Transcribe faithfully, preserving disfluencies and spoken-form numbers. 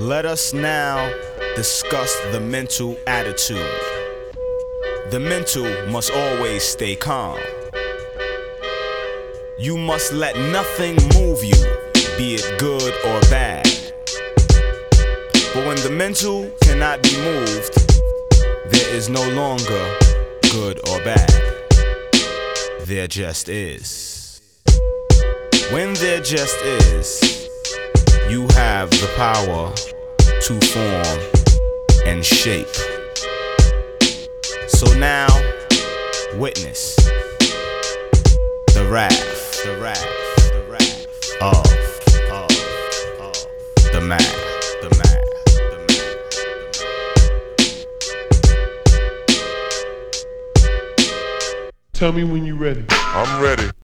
Let us now discuss the mental attitude. The mental must always stay calm. You must let nothing move you, be it good or bad. But when the mental cannot be moved, there is no longer good or bad. There just is. When there just is, you have the power to form and shape. So now, witness the wrath, the wrath, the wrath of, of, of the man, the man, the man, the man. Tell me when you're ready. I'm ready.